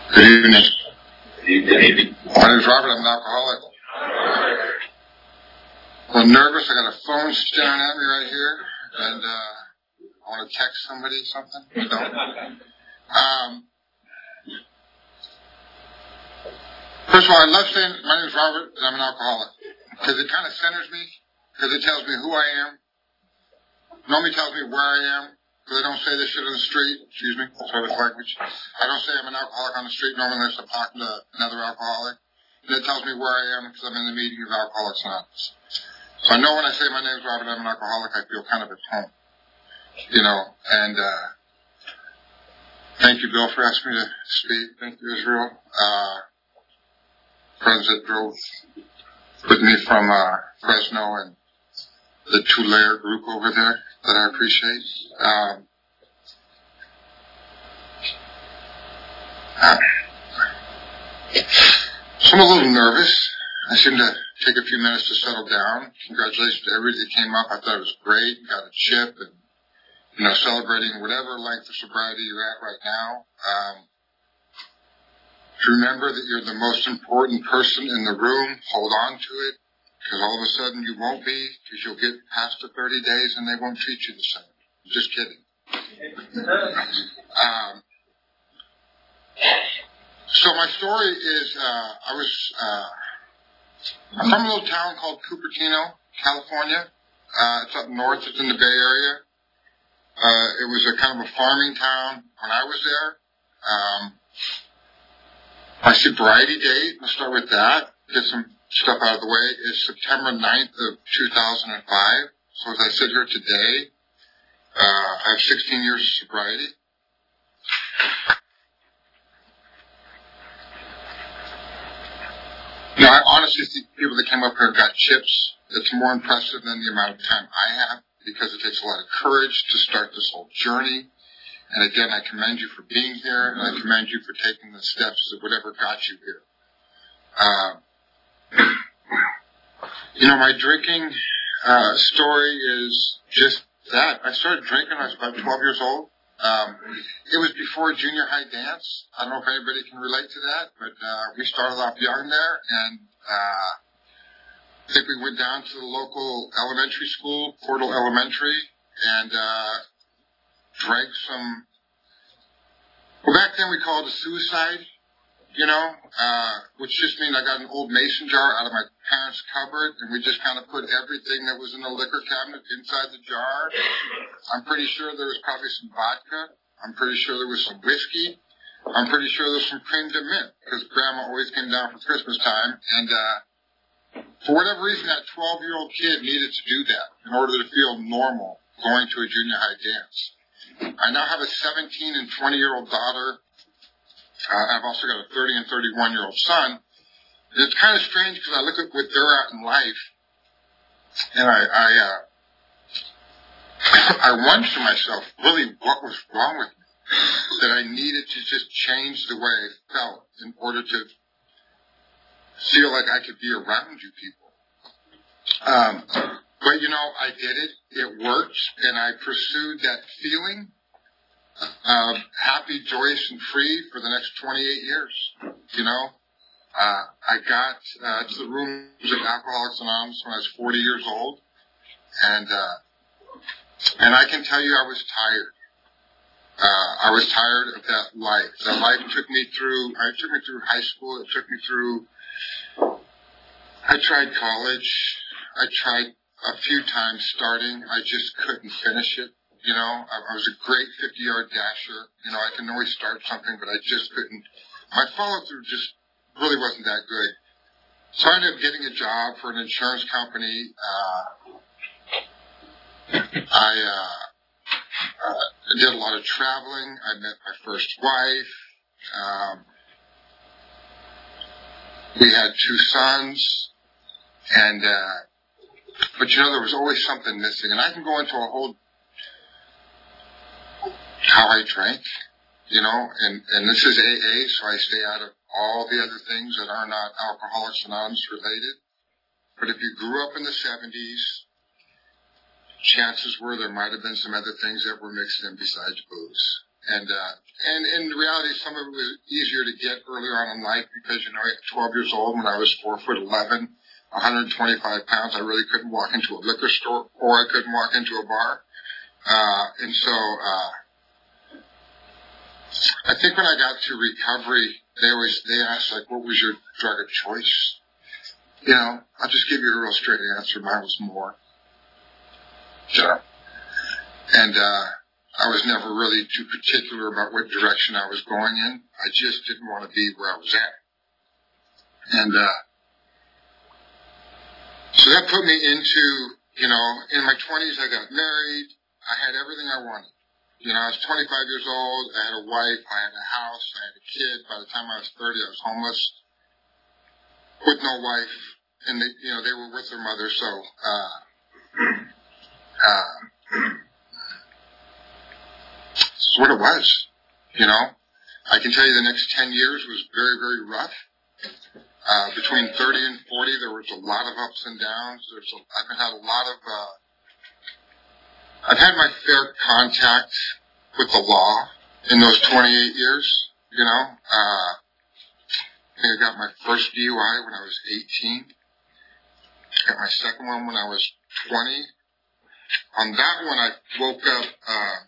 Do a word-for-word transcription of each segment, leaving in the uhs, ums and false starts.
Good evening. Good evening. My name is Robert. I'm an alcoholic. I'm a little nervous. I got a phone staring at me right here, and uh, I want to text somebody something. I don't. Um, first of all, I love saying my name is Robert, and I'm an alcoholic because it kind of centers me, because it tells me who I am. Normally tells me where I am. Because I don't say this shit on the street. Excuse me. Sorry with language. I don't say I'm an alcoholic on the street normally unless I'm talking to another alcoholic. And it tells me where I am because I'm in the meeting of Alcoholics Anonymous. So I know when I say my name is Robert, I'm an alcoholic, I feel kind of at home. You know, and uh, thank you, Bill, for asking me to speak. Thank you, Israel. Uh, friends that drove with me from uh, Fresno and the two-layer group over there that I appreciate. Um, uh, so I'm a little nervous. I seem to take a few minutes to settle down. Congratulations to everybody that came up. I thought it was great. Got a chip and, you know, celebrating whatever length of sobriety you're at right now. Um, remember that you're the most important person in the room. Hold on to it. Because all of a sudden you won't be, because you'll get past the thirty days and they won't treat you the same. Just kidding. um, so my story is, uh, I was, uh, I'm from a little town called Cupertino, California. Uh, it's up north. It's in the Bay Area. Uh, it was a kind of a farming town when I was there. Um, my sobriety date, let's start with that. Get some stuff out of the way, is September ninth of two thousand five. So as I sit here today, uh, I have sixteen years of sobriety. You know, I honestly think people that came up here got chips. It's more impressive than the amount of time I have, because it takes a lot of courage to start this whole journey. And again, I commend you for being here, and I commend you for taking the steps of whatever got you here. Uh, You know, my drinking uh, story is just that. I started drinking when I was about twelve years old. Um, it was before junior high dance. I don't know if anybody can relate to that, but uh, we started off young there, and uh, I think we went down to the local elementary school, Portal Elementary, and uh, drank some. Well, back then we called it a suicide. You know, uh, which just means I got an old mason jar out of my parents' cupboard, and we just kind of put everything that was in the liquor cabinet inside the jar. I'm pretty sure there was probably some vodka. I'm pretty sure there was some whiskey. I'm pretty sure there was some creme de mint, because Grandma always came down for Christmas time. And uh, for whatever reason, that twelve-year-old kid needed to do that in order to feel normal going to a junior high dance. I now have a seventeen and twenty-year-old daughter. Uh, I've also got a thirty and thirty-one-year-old son. And it's kind of strange because I look at what they're at in life, and I I, uh, I wonder to myself, really, what was wrong with me? That I needed to just change the way I felt in order to feel like I could be around you people. Um, but, you know, I did it. It worked, and I pursued that feeling. Uh, happy, joyous, and free for the next twenty-eight years. You know, uh, I got uh, to the rooms of Alcoholics Anonymous when I was forty years old, and uh, and I can tell you I was tired. Uh, I was tired of that life. That life took me through. It took me through high school. It took me through. I tried college. I tried a few times starting. I just couldn't finish it. You know, I, I was a great fifty-yard dasher. You know, I can always start something, but I just couldn't. My follow-through just really wasn't that good. So I ended up getting a job for an insurance company. Uh, I uh, uh, did a lot of traveling. I met my first wife. Um, we had two sons. And, uh, but you know, there was always something missing. And I can go into a whole how I drank, you know, and, and this is A A, so I stay out of all the other things that are not Alcoholics Anonymous related. But if you grew up in the seventies, chances were there might have been some other things that were mixed in besides booze. And uh, and in reality, some of it was easier to get earlier on in life because, you know, at twelve years old, when I was four foot eleven, one hundred twenty-five pounds, I really couldn't walk into a liquor store or I couldn't walk into a bar. Uh, and so, uh, I think when I got to recovery, they always, they asked, like, what was your drug of choice? You know, I'll just give you a real straight answer. Mine was more. So, and, uh, I was never really too particular about what direction I was going in. I just didn't want to be where I was at. And, uh, so that put me into, you know, in my twenties, I got married. I had everything I wanted. You know, I was twenty-five years old. I had a wife. I had a house. I had a kid. By the time I was thirty, I was homeless with no wife. And, they, you know, they were with their mother. So, uh, uh, this is what it was. You know, I can tell you the next ten years was very, very rough. Uh, between thirty and forty, there was a lot of ups and downs. There's a, I've had a lot of, uh, I've had my fair contact with the law in those twenty-eight years, you know. Uh, I think I got my first D U I when I was eighteen. I got my second one when I was twenty. On that one, I woke up, uh,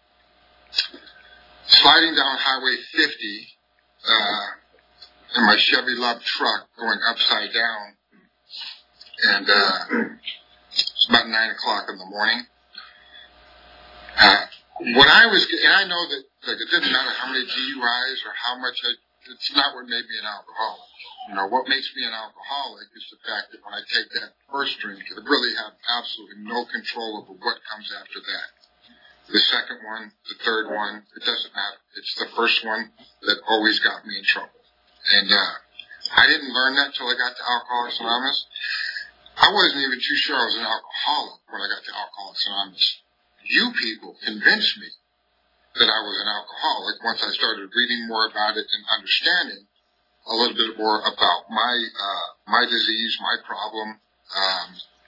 sliding down Highway fifty, uh, in my Chevy Love truck going upside down. And, uh, it's about nine o'clock in the morning. Uh, what I was, and I know that, like, it didn't matter how many D U Is or how much I, it's not what made me an alcoholic. You know, what makes me an alcoholic is the fact that when I take that first drink, I really have absolutely no control over what comes after that. The second one, the third one, it doesn't matter. It's the first one that always got me in trouble. And, uh, I didn't learn that till I got to Alcoholics Anonymous. I wasn't even too sure I was an alcoholic when I got to Alcoholics Anonymous. You people convinced me that I was an alcoholic once I started reading more about it and understanding a little bit more about my, uh, my disease, my problem. Um,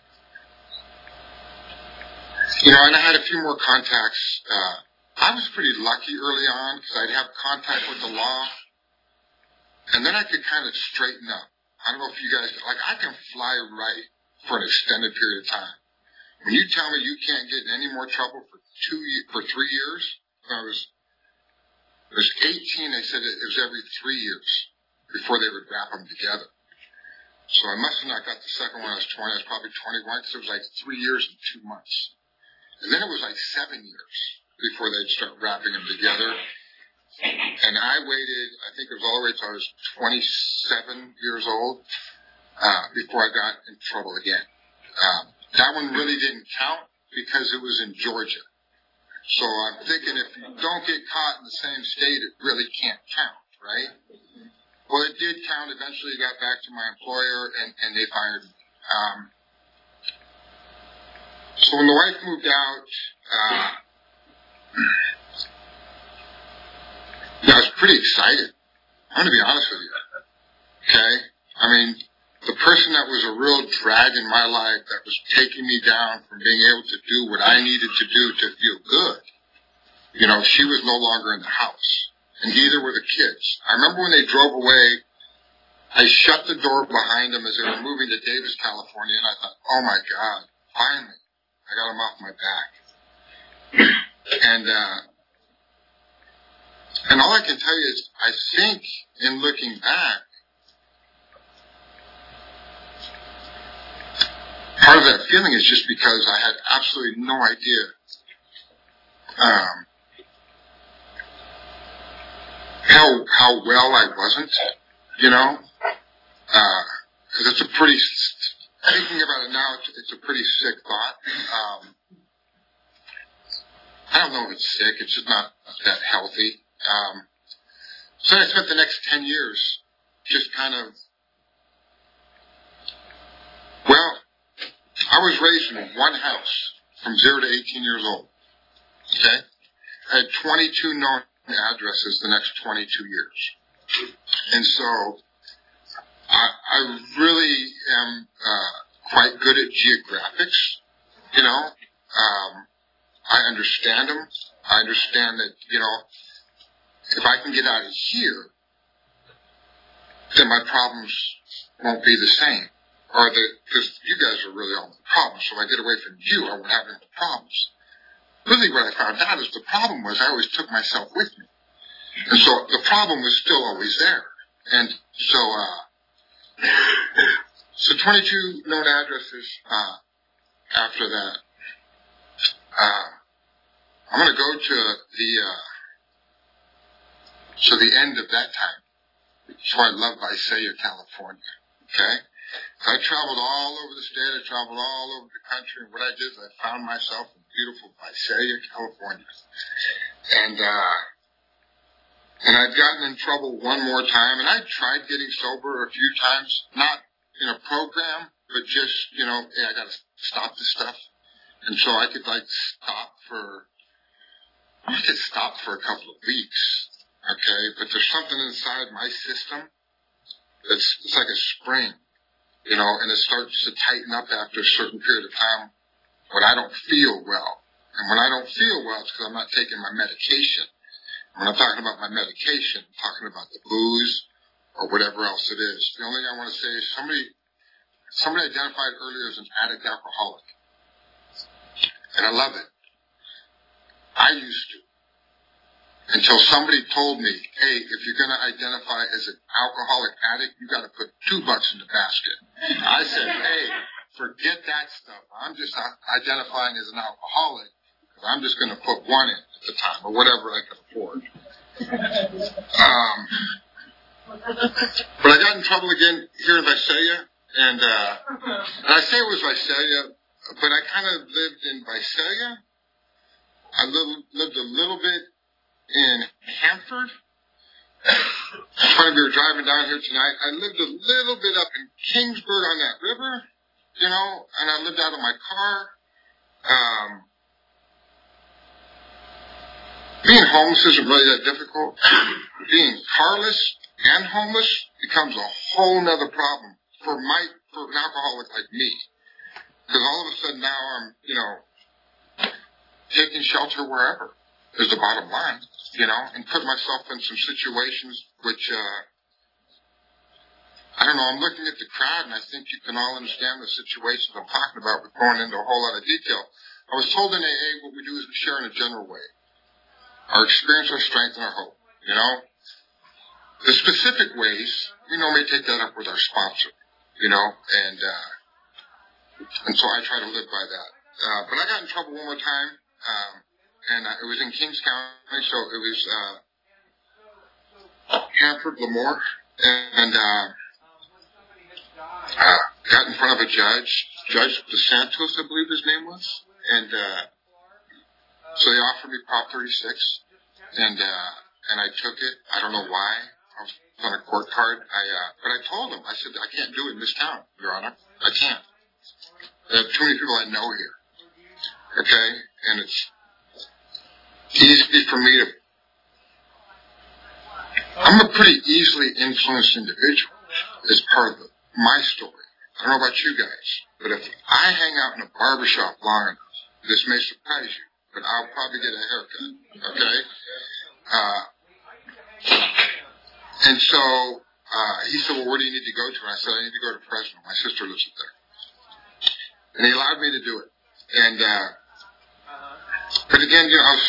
you know, and I had a few more contacts. Uh, I was pretty lucky early on because I'd have contact with the law and then I could kind of straighten up. I don't know if you guys, like, I can fly right for an extended period of time. When you tell me you can't get in any more trouble for two, for three years, when I was, I was eighteen, they said it was every three years before they would wrap them together. So I must have not got the second one when I was twenty. I was probably twenty-one because it was like three years and two months. And then it was like seven years before they'd start wrapping them together. And I waited, I think it was all the way till I was twenty-seven years old, uh, before I got in trouble again. Um, That one really didn't count because it was in Georgia. So I'm thinking if you don't get caught in the same state, it really can't count, right? Well, it did count. Eventually got back to my employer and, and they fired me. Um, so when the wife moved out, uh, I was pretty excited. I'm going to be honest with you. Okay? I mean, the person that was a real drag in my life that was taking me down from being able to do what I needed to do to feel good, you know, she was no longer in the house. And neither were the kids. I remember when they drove away, I shut the door behind them as they were moving to Davis, California, and I thought, oh my God, finally, I got them off my back. and, uh, and all I can tell you is, I think in looking back, part of that feeling is just because I had absolutely no idea um, how how well I wasn't, you know, because uh, it's a pretty, thinking about it now, it's, it's a pretty sick thought. Um, I don't know if it's sick, it's just not that healthy. Um, so I spent the next ten years just kind of, well, I was raised in one house from zero to eighteen years old. Okay? I had twenty-two known addresses the next twenty-two years. And so I, I really am uh, quite good at geographics, you know. Um, I understand them. I understand that, you know, if I can get out of here, then my problems won't be the same. Or the, because you guys are really all the problems. So if I get away from you, I won't have any problems. Really what I found out is the problem was I always took myself with me. And so the problem was still always there. And so, uh, so twenty-two known addresses, uh, after that. Uh, I'm going to go to the, uh, so the end of that time. So I love Visalia, California. Okay? So I traveled all over the state. I traveled all over the country. And what I did is I found myself in beautiful Visalia, California. And, uh, and I'd gotten in trouble one more time. And I tried getting sober a few times, not in a program, but just, you know, hey, I got to stop this stuff. And so I could like stop for, I could stop for a couple of weeks. Okay. But there's something inside my system that's, it's like a spring, you know, and it starts to tighten up after a certain period of time when I don't feel well. And when I don't feel well, it's because I'm not taking my medication. When I'm talking about my medication, I'm talking about the booze or whatever else it is. The only thing I want to say is somebody, somebody identified earlier as an addict alcoholic. And I love it. I used to. Until somebody told me, hey, if you're going to identify as an alcoholic addict, you got to put two bucks in the basket. I said, hey, forget that stuff. I'm just identifying as an alcoholic. I'm just going to put one in at the time, or whatever I could afford. Um, but I got in trouble again here in Visalia, and, uh, and I say it was Visalia, but I kind of lived in Visalia. I lived, lived a little bit in Hanford. It's funny, we were driving down here tonight. I lived a little bit up in Kingsburg on that river, you know, and I lived out of my car. Um, being homeless isn't really that difficult. Being carless and homeless becomes a whole nother problem for my, for an alcoholic like me. Because all of a sudden now I'm, you know, taking shelter wherever is the bottom line, you know, and put myself in some situations which, uh, I don't know, I'm looking at the crowd and I think you can all understand the situations I'm talking about with going into a whole lot of detail. I was told in A A what we do is we share in a general way. Our experience, our strength, and our hope, you know. The specific ways, we normally take that up with our sponsor, you know, and, uh, and so I try to live by that. Uh, but I got in trouble one more time. Um, And uh, it was in Kings County, so it was uh, Hanford, Lemoore, and uh, uh, got in front of a judge, Judge DeSantos, I believe his name was, and uh, so they offered me Prop thirty-six, and uh, and I took it. I don't know why. I was on a court card. I uh, but I told him, I said, I can't do it in this town, Your Honor. I can't. There are too many people I know here. Okay, and it's easy for me to, I'm a pretty easily influenced individual as part of the, my story. I don't know about you guys, but if I hang out in a barbershop long enough, this may surprise you, but I'll probably get a haircut, okay? Uh, and so, uh, he said, well, where do you need to go to? And I said, I need to go to Fresno. My sister lives up there. And he allowed me to do it. And, uh, but again, you know, I was,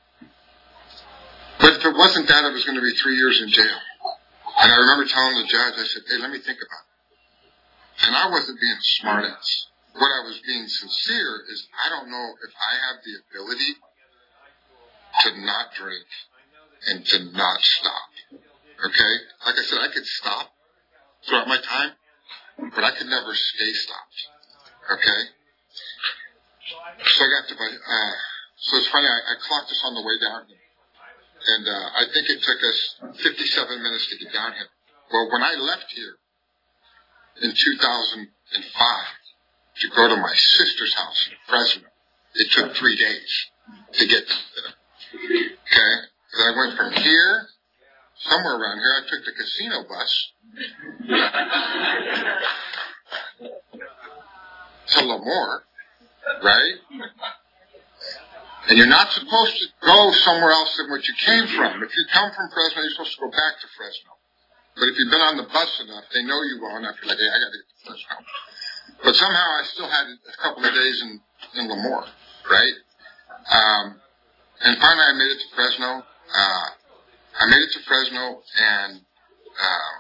but if it wasn't that, it was going to be three years in jail. And I remember telling the judge, I said, hey, let me think about it. And I wasn't being a smartass. What I was being sincere is I don't know if I have the ability to not drink and to not stop. Okay? Like I said, I could stop throughout my time, but I could never stay stopped. Okay? So I got to my, uh, so it's funny, I, I clocked this on the way down here. And uh, I think it took us fifty-seven minutes to get down here. Well, when I left here in two thousand five to go to my sister's house in Fresno, it took three days to get there. Okay? Because I went from here, somewhere around here, I took the casino bus to Lemoore, right? And you're not supposed to go somewhere else than what you came from. If you come from Fresno, you're supposed to go back to Fresno. But if you've been on the bus enough, they know you well enough, you're like, hey, I got to get to Fresno. But somehow I still had a couple of days in, in Lemoore, right? Um, and finally I made it to Fresno. Uh, I made it to Fresno, and um,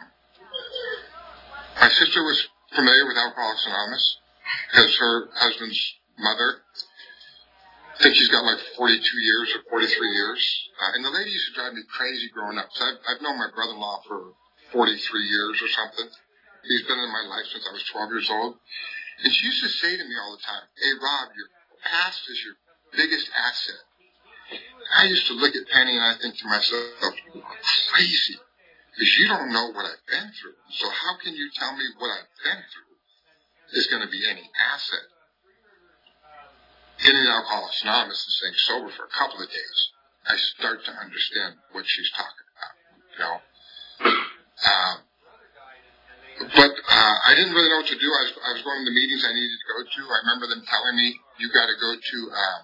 my sister was familiar with Alcoholics Anonymous because her husband's mother, I think she's got like forty-two years or forty-three years. Uh, and the lady used to drive me crazy growing up. So I've, I've known my brother-in-law for forty-three years or something. He's been in my life since I was twelve years old. And she used to say to me all the time, hey, Rob, your past is your biggest asset. I used to look at Penny and I think to myself, you are crazy. Because you don't know what I've been through. So how can you tell me what I've been through is going to be any asset? Getting Alcoholics Anonymous and staying sober for a couple of days, I start to understand what she's talking about, you know. Um, but uh, I didn't really know what to do. I was, I was going to the meetings I needed to go to. I remember them telling me, you got to go to um,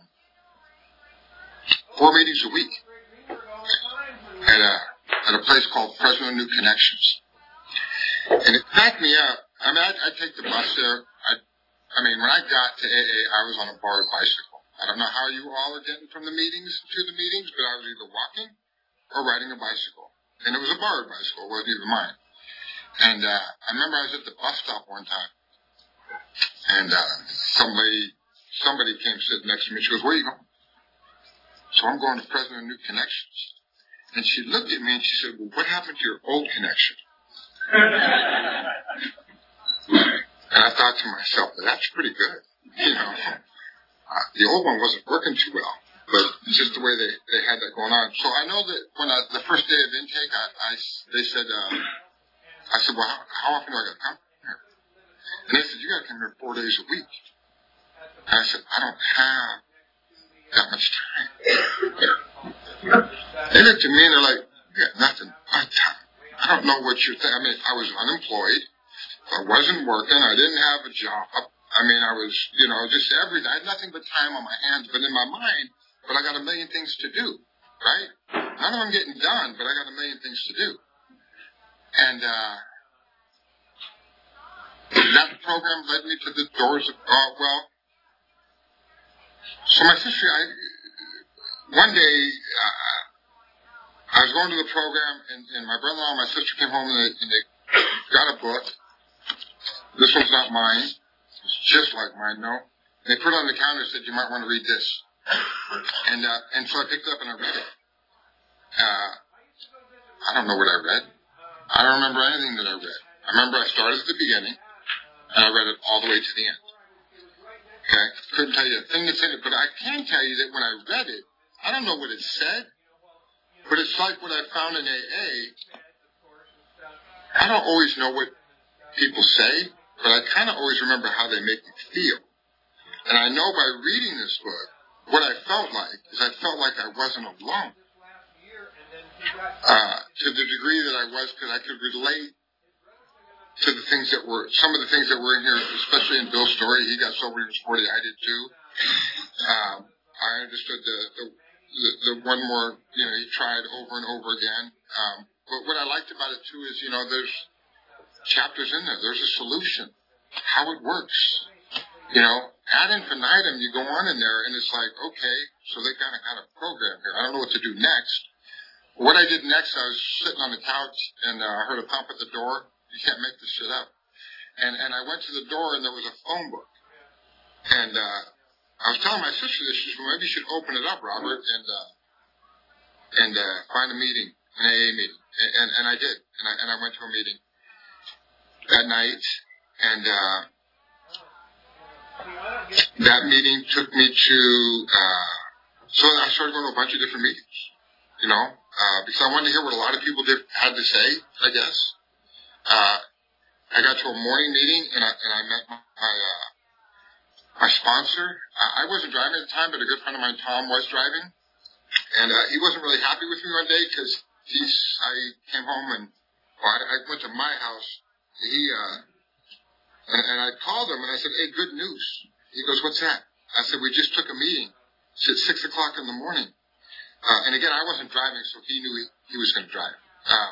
four meetings a week at a, at a place called Fresno New Connections. And it cracked me up. I mean, I'd, I'd take the bus there. I'd, I mean, when I got to A A, I was on a borrowed bicycle. I don't know how you all are getting from the meetings to the meetings, but I was either walking or riding a bicycle. And it was a borrowed bicycle. It wasn't even mine. And uh, I remember I was at the bus stop one time, and uh, somebody somebody came sitting next to me. She goes, where are you going? So I'm going to Fresno New Connections. And she looked at me and she said, well, what happened to your old connection? And I thought to myself, well, that's pretty good. You know, uh, the old one wasn't working too well, but it's just the way they, they had that going on. So I know that when I, the first day of intake, I, I they said, uh, I said, well, how, how often do I got to come here? And they said, you got to come here four days a week. And I said, I don't have that much time. They looked at me and they're like, you got nothing but time. I don't know what you're thinking. I mean, I was unemployed. I wasn't working. I didn't have a job. I mean, I was, you know, just everything. I had nothing but time on my hands, but in my mind, but I got a million things to do, right? None of them getting done, but I got a million things to do. And uh, that program led me to the doors of, uh, well, so my sister, I, one day, uh, I was going to the program, and, and my brother-in-law and my sister came home, and they, and they got a book. This one's not mine. It's just like mine, no. And they put it on the counter and said, you might want to read this. And uh, and so I picked it up and I read it. Uh, I don't know what I read. I don't remember anything that I read. I remember I started at the beginning, and I read it all the way to the end. Okay? Couldn't tell you a thing that's in it, but I can tell you that when I read it, I don't know what it said, but it's like what I found in A A. I don't always know what people say, but I kind of always remember how they make me feel. And I know by reading this book, what I felt like is I felt like I wasn't alone. Uh, to the degree that I was, because I could relate to the things that were, some of the things that were in here, especially in Bill's story. He got sober when he was forty, I did too. Um, I understood the, the, the, the one more, you know, he tried over and over again. Um, but what I liked about it too is, you know, there's chapters in there. There's a solution, how it works. You know, ad infinitum, you go on in there, and it's like, okay, so they kind of got a program here. I don't know what to do next. What I did next, I was sitting on the couch, and uh, I heard a thump at the door. You can't make this shit up. And and I went to the door, and there was a phone book. And uh, I was telling my sister this. She said, well, maybe you should open it up, Robert, and uh, and uh, find a meeting, an A A meeting. And, and, and I did. And I, and I went to a meeting that night, and uh, that meeting took me to, uh, so I started going to a bunch of different meetings, you know, uh, because I wanted to hear what a lot of people did, had to say, I guess. Uh, I got to a morning meeting, and I, and I met my, uh, my sponsor. I, I wasn't driving at the time, but a good friend of mine, Tom, was driving. And uh, he wasn't really happy with me one day because he's, I came home and, well, I, I went to my house. He, uh, and, and I called him and I said, hey, good news. He goes, what's that? I said, we just took a meeting It's at six o'clock in the morning. Uh, and again, I wasn't driving, so he knew he, he was going to drive. Uh,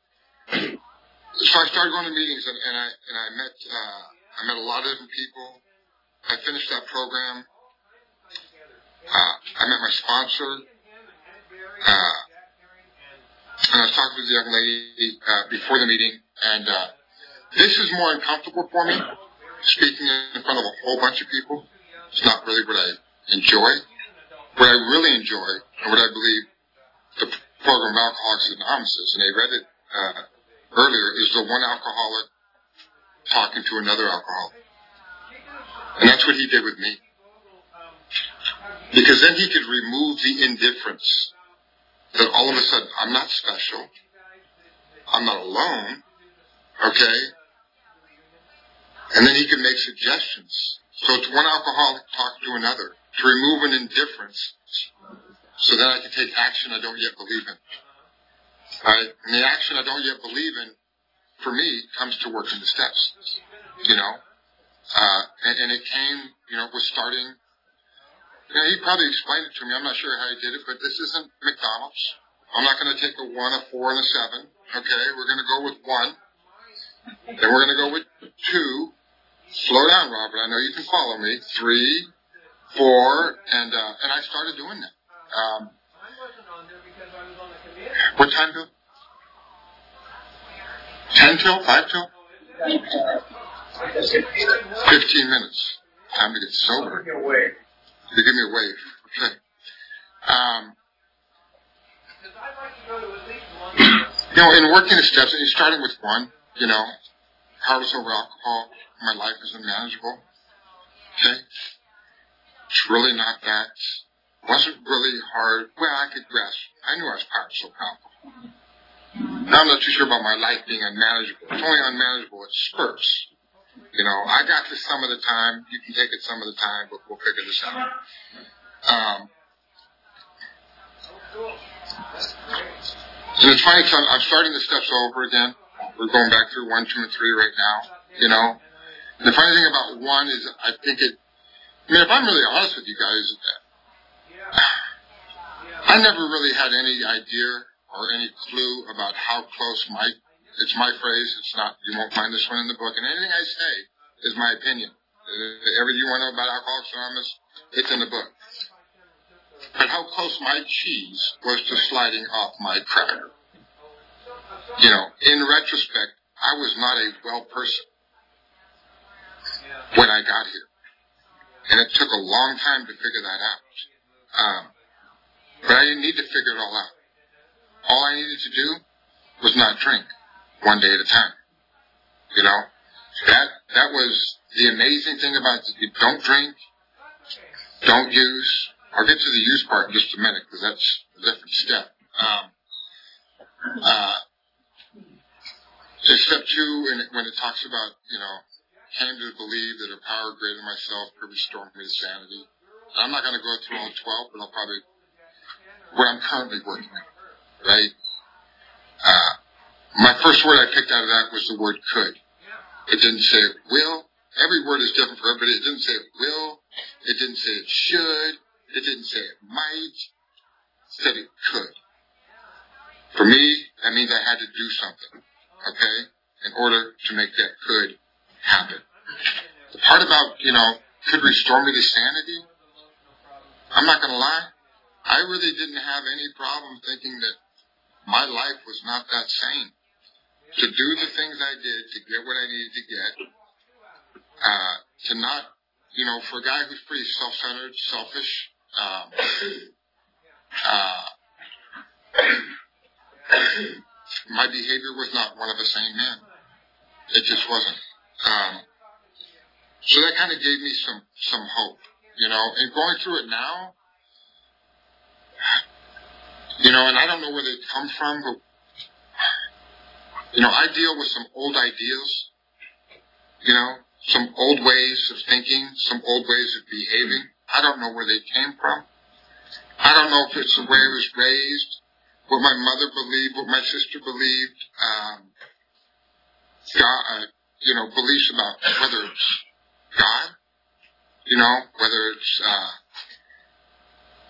so I started going to meetings, and, and I and I met uh, I met a lot of different people. I finished that program. Uh, I met my sponsor. Uh, and I was talking to the young lady uh, before the meeting, and uh, this is more uncomfortable for me, speaking in front of a whole bunch of people. It's not really what I enjoy. What I really enjoy, and what I believe the program of Alcoholics Anonymous is, and they read it uh, earlier, is the one alcoholic talking to another alcoholic. And that's what he did with me. Because then he could remove the indifference that all of a sudden, I'm not special. I'm not alone. Okay? And then he could make suggestions. So it's one alcoholic talking to another to remove an indifference so that I can take action I don't yet believe in. Right? And the action I don't yet believe in, for me, comes to working the steps. You know? Uh, and, and it came, you know, with starting. You know, he probably explained it to me. I'm not sure how he did it, but this isn't McDonald's. I'm not going to take a one, a four, and a seven. Okay? We're going to go with one. Then we're going to go with two. Slow down, Robert. I know you can follow me. Three, four, and uh, and I started doing that. Um, what time till? Ten till? Five till? Fifteen minutes. Time to get sober. You give me a wave. Okay. Um, you know, in working the steps, and starting with one, you know, powerless over alcohol, my life is unmanageable. Okay? It's really not that. It wasn't really hard. Well, I could grasp. I knew I was powerless over alcohol. Now I'm not too sure about my life being unmanageable. It's only unmanageable at spurts. You know, I got this some of the time. You can take it some of the time, but we'll figure this out. Um, and it's funny because I'm, I'm starting the steps over again. We're going back through one, two, and three right now. You know, and the funny thing about one is I think it. I mean, if I'm really honest with you guys, I never really had any idea or any clue about how close my. It's my phrase. It's not. You won't find this one in the book. And anything I say is my opinion. Everything you want to know about Alcoholics Anonymous, it's in the book. But how close my cheese was to sliding off my cracker. You know, in retrospect, I was not a well person when I got here. And it took a long time to figure that out. Um, but I didn't need to figure it all out. All I needed to do was not drink one day at a time. You know, that that was the amazing thing about it. Don't drink, don't use. I'll get to the use part in just a minute because that's a different step. Um, uh, so step two, and when it talks about, you know, came to believe that a power greater than myself could restore me to sanity. I'm not going to go through all twelve, but I'll probably, what I'm currently working on, right? Uh, my first word I picked out of that was the word could. It didn't say it will. Every word is different for everybody. It didn't say it will. It didn't say it should. It didn't say it might. It said it could. For me, that means I had to do something, okay, in order to make that could happen. The part about, you know, could restore me to sanity, I'm not going to lie. I really didn't have any problem thinking that my life was not that sane. To do the things I did, to get what I needed to get, uh, to not, you know, for a guy who's pretty self-centered, selfish, um, uh, my behavior was not one of a sane man. It just wasn't. Um, so that kind of gave me some, some hope, you know, and going through it now, you know, and I don't know where they come from, but, you know, I deal with some old ideas, you know, some old ways of thinking, some old ways of behaving. I don't know where they came from. I don't know if it's the way I was raised, what my mother believed, what my sister believed, um, God, uh, you know, beliefs about whether it's God, you know, whether it's, uh,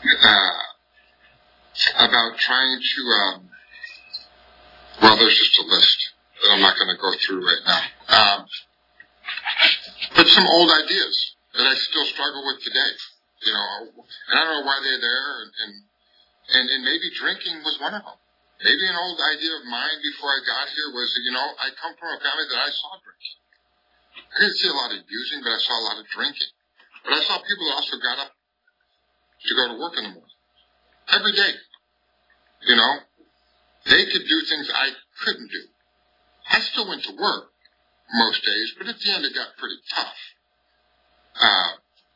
uh, about trying to, um, well, there's just a list that I'm not going to go through right now. Um, but some old ideas that I still struggle with today, you know, and I don't know why they're there, and, and, and, and maybe drinking was one of them. Maybe an old idea of mine before I got here was that, you know, I come from a family that I saw drinking. I didn't see a lot of using, but I saw a lot of drinking. But I saw people that also got up to go to work in the morning. Every day. You know, they could do things I couldn't do. I still went to work most days, but at the end it got pretty tough. Uh,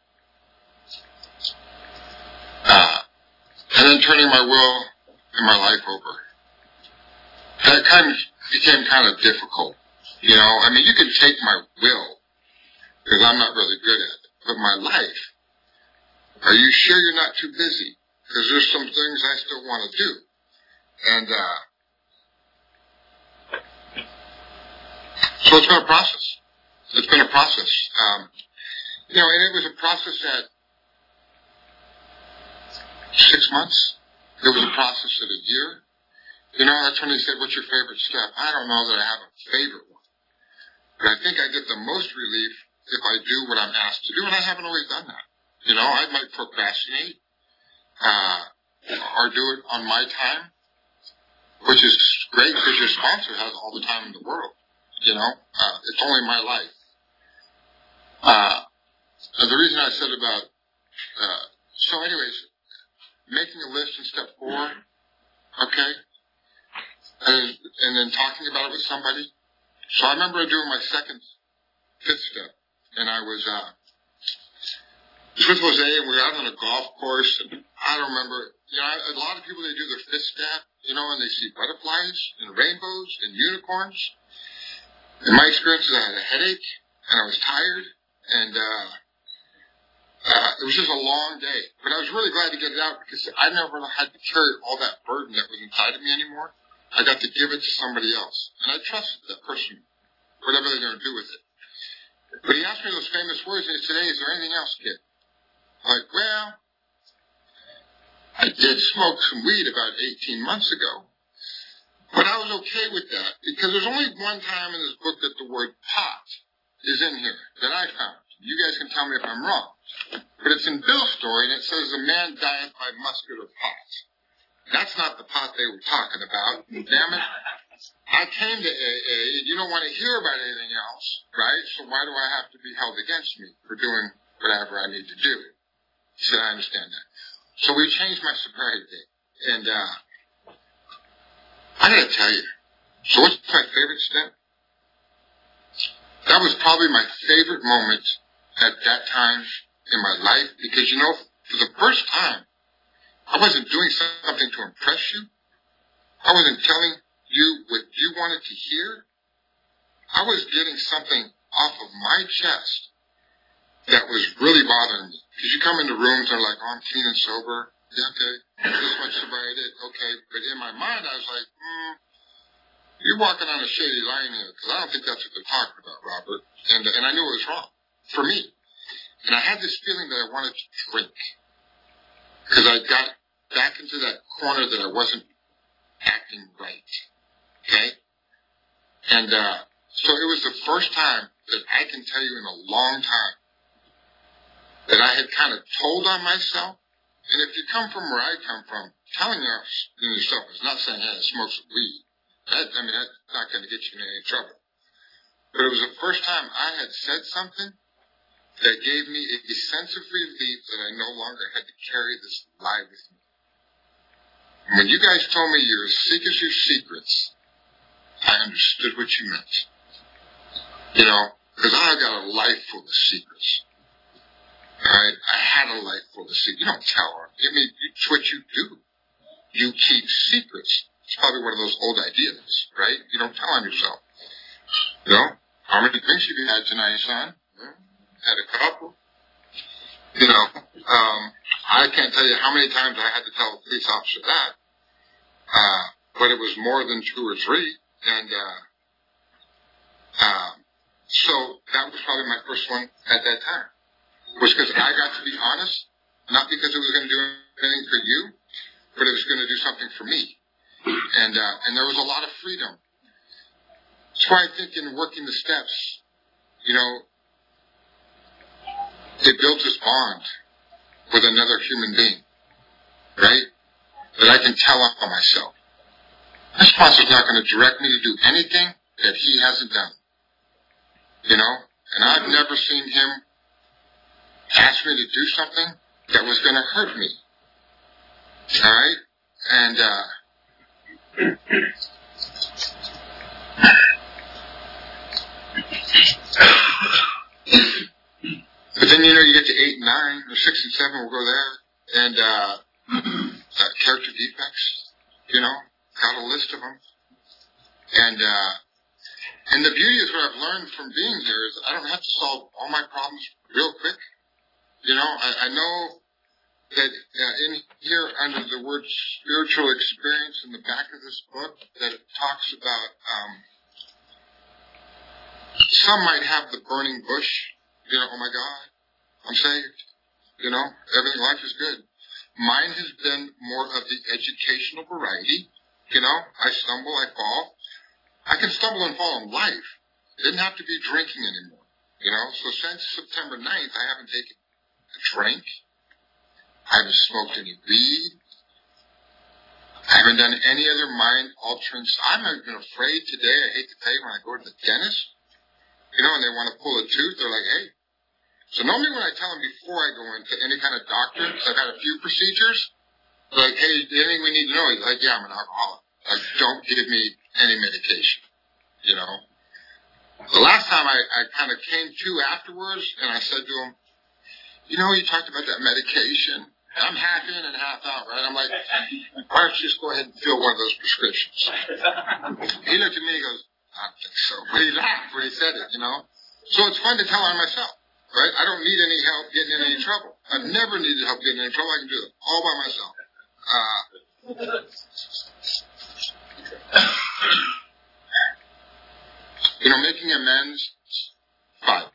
uh, and then turning my will and my life over. That kind of became kind of difficult. You know, I mean, you can take my will, because I'm not really good at it, but my life, are you sure you're not too busy? Because there's some things I still want to do. And, uh, so it's been a process. It's been a process. Um, you know, and it was a process at six months. It was a process at a year. You know, that's when they said, what's your favorite step? I don't know that I have a favorite one. But I think I get the most relief if I do what I'm asked to do, and I haven't always done that. You know, I might procrastinate, uh, or do it on my time, which is great because your sponsor has all the time in the world. You know, uh, it's only my life. Uh, and the reason I said about, uh, so anyways, making a list in step four, okay, and, and then talking about it with somebody. So I remember doing my second, fifth step, and I was, uh, with Jose, and we were out on a golf course, and I don't remember, you know, a lot of people, they do their fifth step, you know, and they see butterflies and rainbows and unicorns. In my experience, I had a headache, and I was tired, and uh, uh, it was just a long day. But I was really glad to get it out because I never had to carry all that burden that was inside of me anymore. I got to give it to somebody else, and I trusted that person, whatever they're going to do with it. But he asked me those famous words, and he said, hey, is there anything else, kid? I'm like, well, I did smoke some weed about eighteen months ago. But I was okay with that, because there's only one time in this book that the word pot is in here, that I found. You guys can tell me if I'm wrong. But it's in Bill's story, and it says a man dieth by muscular pot. That's not the pot they were talking about. Damn it. I came to A A, and you don't want to hear about anything else, right? So why do I have to be held against me for doing whatever I need to do? He said, I understand that. So we changed my sobriety date. And, uh, I gotta tell you, so what's my favorite step? That was probably my favorite moment at that time in my life, because, you know, for the first time, I wasn't doing something to impress you. I wasn't telling you what you wanted to hear. I was getting something off of my chest that was really bothering me. Because you come into rooms and they're like, oh, I'm clean and sober. Yeah, okay. This much sobriety, okay. But in my mind, I was like, hmm, you're walking on a shady line here, because I don't think that's what they're talking about, Robert. And and I knew it was wrong for me. And I had this feeling that I wanted to drink, because I got back into that corner that I wasn't acting right. Okay? And uh, so it was the first time that I can tell you in a long time that I had kind of told on myself. And if you come from where I come from, telling yourself is not saying, hey, I smoke some weed. That, I mean, that's not going to get you in any trouble. But it was the first time I had said something that gave me a sense of relief that I no longer had to carry this lie with me. And when you guys told me you're as sick as your secrets, I understood what you meant. You know, because I got a life full of secrets. Alright? I had a life full of secrets. You don't tell her. I mean, it's what you do. You keep secrets. It's probably one of those old ideas, right? You don't tell on yourself. You know? How many drinks have you had tonight, son? Well, had a couple. You know, um, I can't tell you how many times I had to tell a police officer that. Uh, but it was more than two or three. And, uh, uh, so that was probably my first one at that time. Was because I got to be honest, not because it was going to do anything for you, but it was going to do something for me. And, uh, and there was a lot of freedom. That's why I think in working the steps, you know, it builds this bond with another human being, right? That I can tell on myself. My sponsor's not going to direct me to do anything that he hasn't done. You know? And I've never seen him ask me to do something that was going to hurt me. Alright? And, uh, but then, you know, you get to eight and nine, or six and seven, we'll go there. And, uh, uh character defects, you know, got a list of them. And, uh, and the beauty is what I've learned from being here is I don't have to solve all my problems real quick. You know, I, I know that uh, in here under the word spiritual experience in the back of this book that it talks about, um, some might have the burning bush, you know, oh my God, I'm saved, you know, everything, life is good. Mine has been more of the educational variety, you know, I stumble, I fall. I can stumble and fall in life. It didn't have to be drinking anymore, you know, so since September ninth, I haven't taken a drink. I haven't smoked any weed. I haven't done any other mind-altering. I'm not even afraid today. I hate to tell you, when I go to the dentist, you know, and they want to pull a tooth, they're like, hey. So normally when I tell them before I go into any kind of doctor, because I've had a few procedures, they're like, hey, anything we need to know? He's like, yeah, I'm an alcoholic. Like, don't give me any medication, you know. The last time I, I kind of came to afterwards, and I said to him, you know, you talked about that medication. I'm half in and half out, right? I'm like, why don't you just go ahead and fill one of those prescriptions? He looked at me and goes, I don't think so. But he laughed when he said it, you know. So it's fun to tell on myself, right? I don't need any help getting in any trouble. I've never needed help getting in any trouble. I can do it all by myself. Uh, you know, making amends, fine.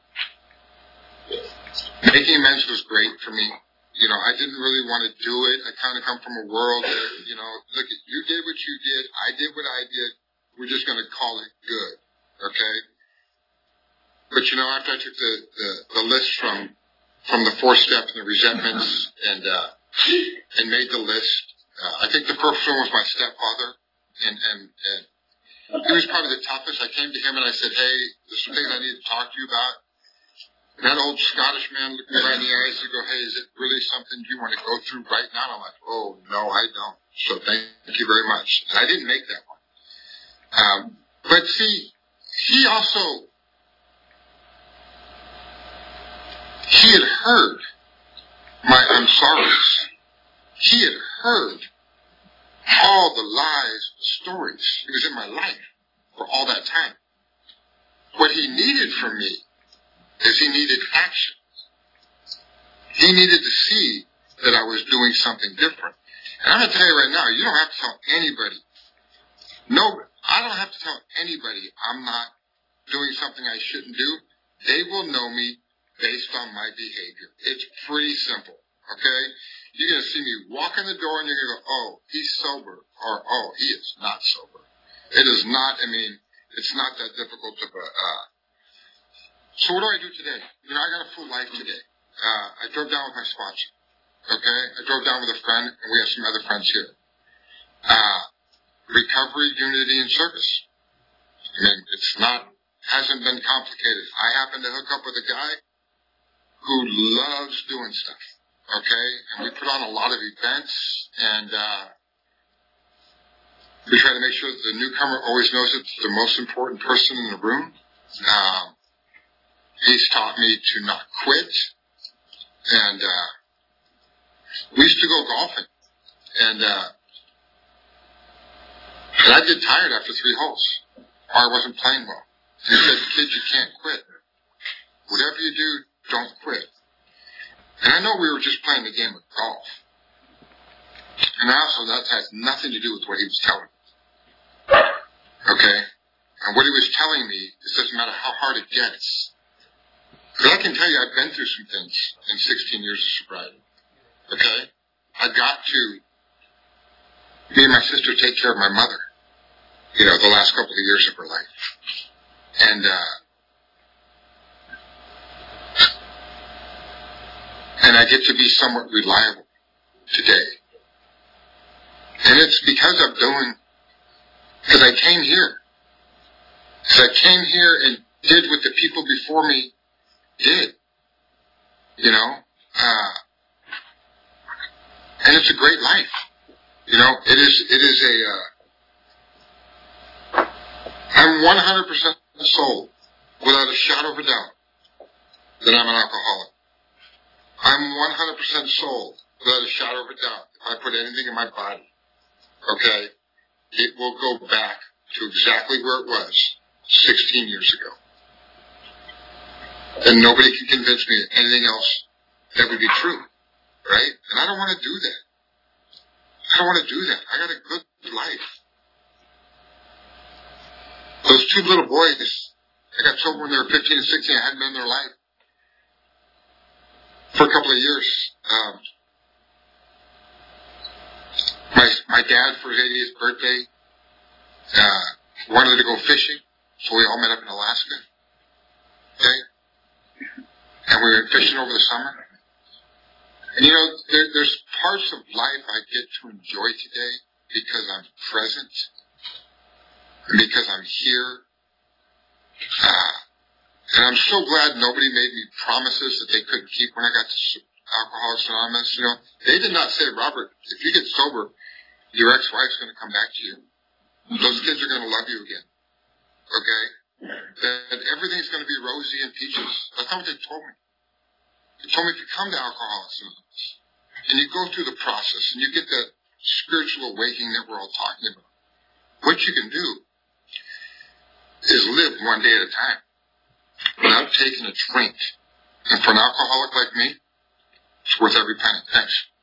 Making amends was great for me. You know, I didn't really want to do it. I kind of come from a world where, you know, look, you did what you did. I did what I did. We're just going to call it good. Okay? But, you know, after I took the, the, the list from, from the four steps and the resentments and, uh, and made the list, uh, I think the first one was my stepfather. And, and, and he was probably the toughest. I came to him and I said, hey, there's some things I need to talk to you about. And that old Scottish man looked me right in the eyes and go, hey, is it really something you want to go through right now? And I'm like, oh, no, I don't. So thank you very much. And I didn't make that one. Um, but see, he also, he had heard my I'm sorry's. He had heard all the lies, the stories. He was in my life for all that time. What he needed from me is he needed action. He needed to see that I was doing something different. And I'm going to tell you right now, you don't have to tell anybody. No, I don't have to tell anybody I'm not doing something I shouldn't do. They will know me based on my behavior. It's pretty simple, okay? You're going to see me walk in the door and you're going to go, oh, he's sober, or oh, he is not sober. It is not, I mean, it's not that difficult to, uh, so what do I do today? You know, I got a full life today. Uh, I drove down with my sponsor. Okay? I drove down with a friend, and we have some other friends here. Uh, recovery, unity, and service. I mean, it's not, hasn't been complicated. I happen to hook up with a guy who loves doing stuff. Okay? And we put on a lot of events, and, uh, we try to make sure that the newcomer always knows it's the most important person in the room. Um, He's taught me to not quit. And, uh, we used to go golfing. And, uh, and I'd get tired after three holes. Or I wasn't playing well. And he said, kid, you can't quit. Whatever you do, don't quit. And I know we were just playing the game of golf. And also that has nothing to do with what he was telling me. Okay? And what he was telling me, it doesn't matter how hard it gets. Because I can tell you I've been through some things in sixteen years of sobriety. Okay? I got to, me and my sister take care of my mother, you know, the last couple of years of her life. And, uh, and I get to be somewhat reliable today. And it's because I'm doing, because I came here. Because I came here and did what the people before me did. You know? Uh, and it's a great life. You know, it is, it is a, uh, I'm one hundred percent sold, without a shadow of a doubt, that I'm an alcoholic. I'm one hundred percent sold, without a shadow of a doubt, if I put anything in my body, okay, it will go back to exactly where it was sixteen years ago. And nobody can convince me of anything else that would be true, right? And I don't want to do that. I don't want to do that. I got a good life. Those two little boys, I got sober when they were fifteen and sixteen. I hadn't been in their life for a couple of years. Um, my my dad, for his eightieth birthday, uh, wanted to go fishing, so we all met up in Alaska. Okay, and we went fishing over the summer. And you know, there, there's parts of life I get to enjoy today because I'm present and because I'm here. Uh, and I'm so glad nobody made me promises that they couldn't keep when I got to Alcoholics Anonymous. You know, they did not say, Robert, if you get sober, your ex-wife's going to come back to you. Those kids are going to love you again. Okay? That everything's going to be rosy and peaches. That's not what they told me. They told me if you come to Alcoholics Anonymous and you go through the process and you get that spiritual awakening that we're all talking about, what you can do is live one day at a time without taking a drink. And for an alcoholic like me, it's worth every penny. Thanks.